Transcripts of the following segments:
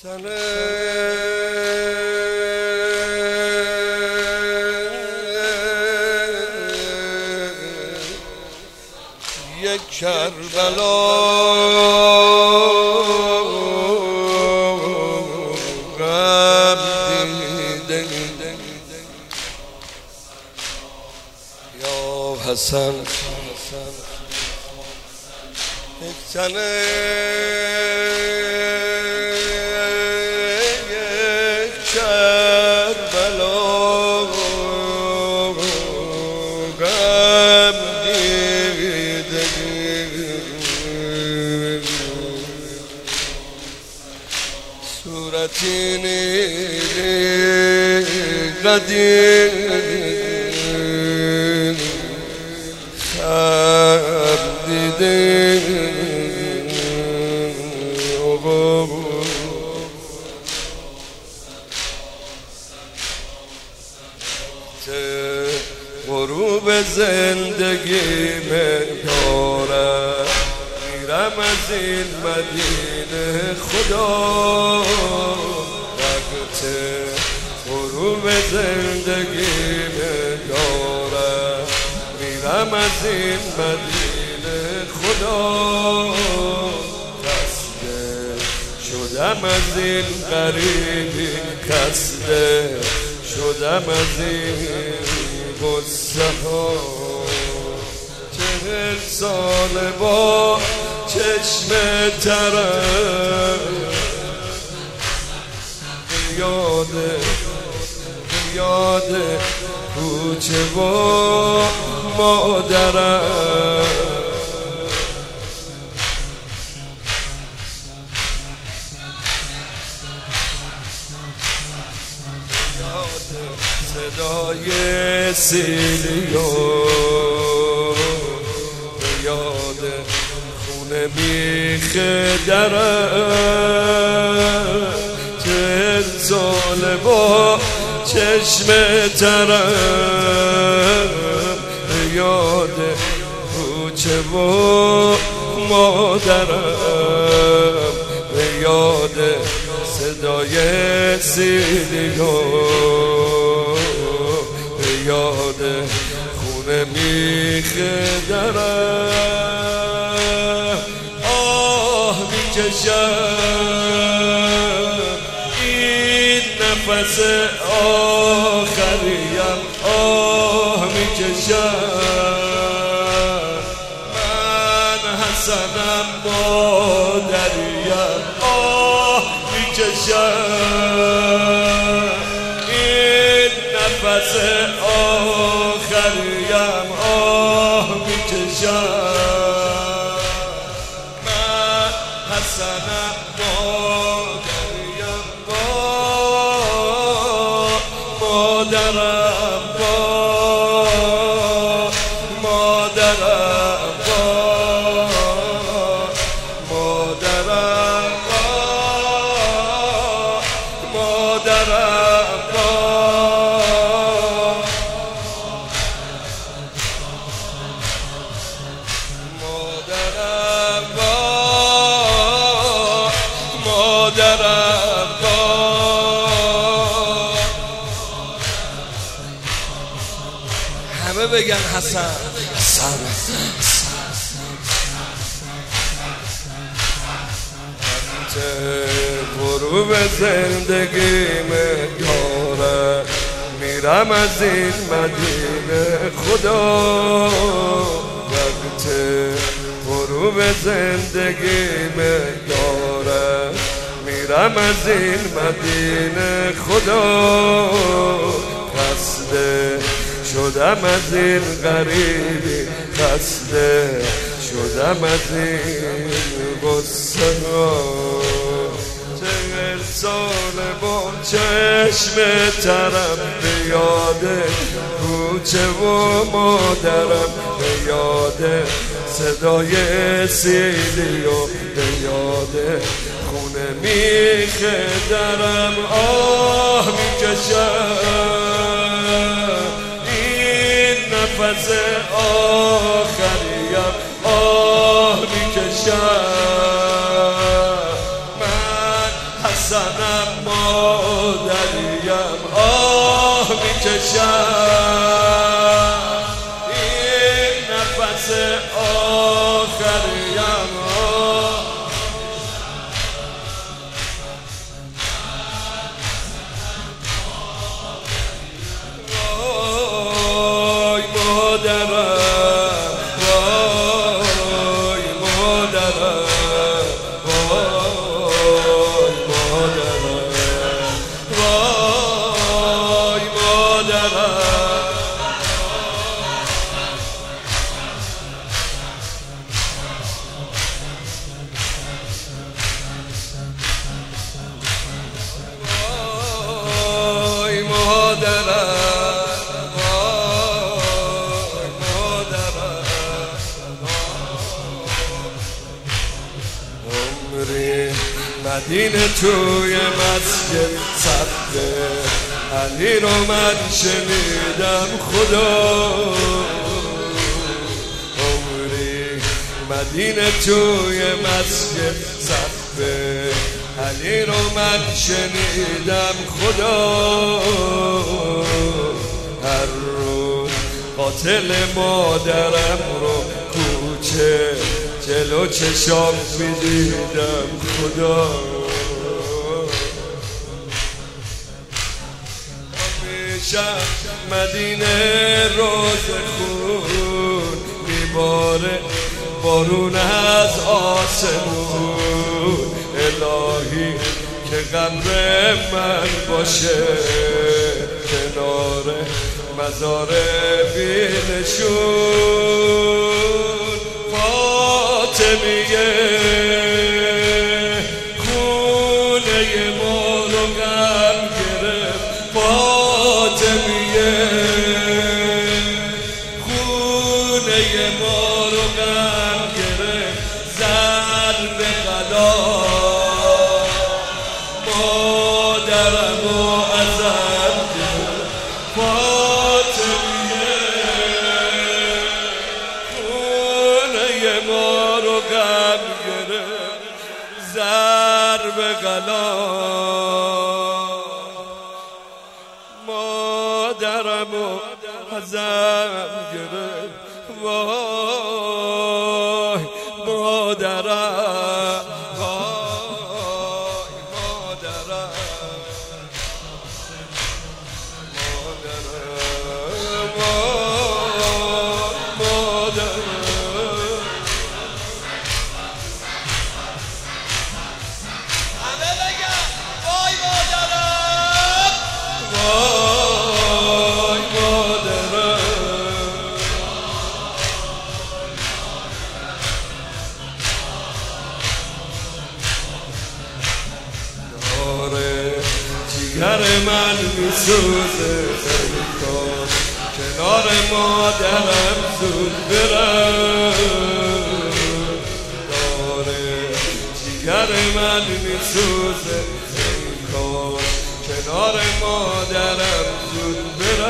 یک کربلا غم دیده یا حسن یک تنه یک کربلا غم دیده صورتی نیلی قدیم خم دیده غروب زندگی دارم میرم از این مدینه خدا وقت غروب زندگی دارم میرم از این مدینه خدا خسته شدم از این غریبی خسته شدم از این غصه ها 40 سال با چشم ترم یاد کوچه و مادرم صدای سیلیو یاد خونه بیخ درم 40 سال با چشم ترم یاد کوچه و مادرم یاد صدای سیلیو یاد خونه میخ درم آه میکشم این نفس آخریم آه میکشم من حسنم مادریم آه میکشم این نفس آخریم آه میکشم من حسنم مادریم مادرم مادرم مادرم همه بگن حسن حسن غروب زندگی دارم میرم از این مدینه خدا وقت غروب زندگی دارم میرم از این مدینه خدا خسته شدم از این غریبی خسته شدم از این غصه ها 40 سال با چشم ترم به یاد کوچه و مادرم به یاد صدای سیلی و به یاد خونه میخ درم آه میکشم این نفس آخریم آه میکشم من زنم مادریم آه میکشم این نفس آخریم وای مادرم وای مادرم وای مادرم وای مادرم وای مادرم مدینه توی مسجد صفه علی رو من شنیدم خدا عمری مدینه توی مسجد صفه علی رو من شنیدم خدا هر روز قاتل مادرم رو کوچه جلو چشام میدیدم خدا همیشه مدینه روز خون میباره بارون از آسمون الهی که قبر من باشه کنار مزار بینشون فاطمیه خونه ما رو غم گرفت فاطمیه خونه ما رو غم گرفت ضرب غلا مادرم و ازم گرفت فاطمیه ما رو غم گرفت ضرب غلا مادرم و ازم گرفت وای مادرم وای مادرم جگر من میسوزه کنار مادرم زود برم داره جگر من میسوزه کنار مادرم زود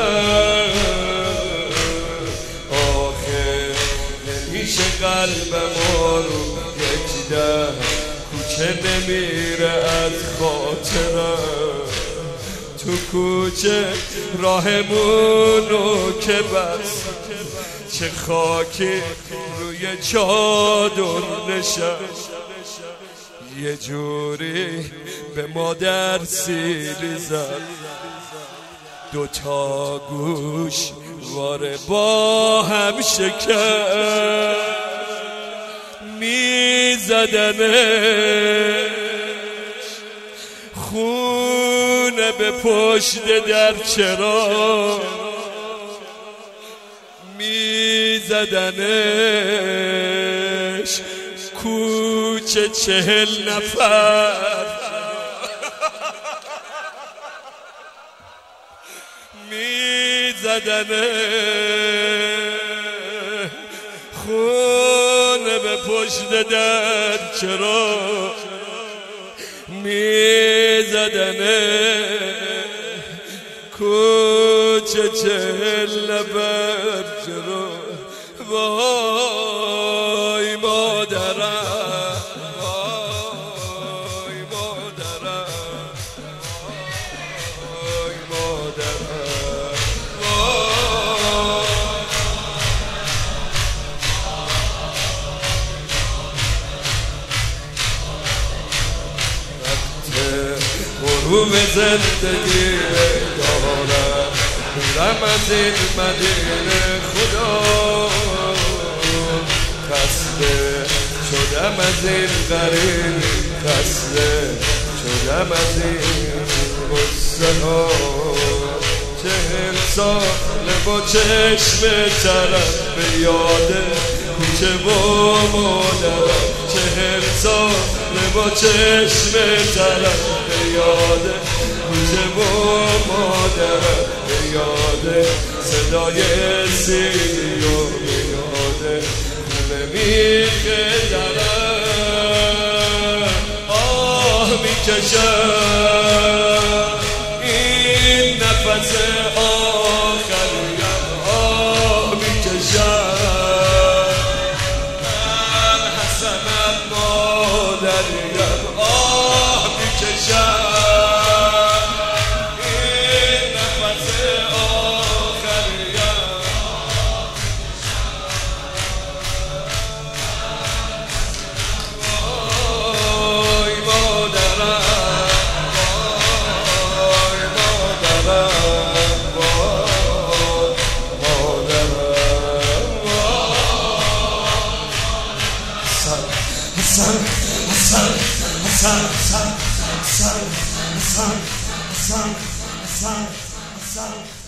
برم آخه نمیشه قلبم رو یک دم کوچه نمیره از خاطرم تو کوچه راهمونو که بس چه خاکی روی چادر نشست یه جوری به مادر سیلی زد دوتا گوش واره با هم شکر میزدنش خونه به پشت در چرا میزدنش کوچه 40 نفر میزدنش خونه به پشت در چرا میزدنش کوچه 40 نفر چرا وای مادرم وای مادرم تو به زندگی دارم، میرم از این مدینه خدا خسته شدم، از این غریب خسته شدم، از این غصه ها. 40 ساله با چشم ترم به یاد کوچه و مادرم، 40 ساله با چشم ترم به یاد کوچه و مادرم، به یاد صدای سیلی و به یاد خونه میخه درم. آه میکشم این نفس آخریم، آه میکشم من حسنم مادریم، آه میکشم این نفس آخریم. وای مادرم، وای مادرم، وای مادرم، حسن حسن حسن حسن حسن حسن حسن حسن حسن حسن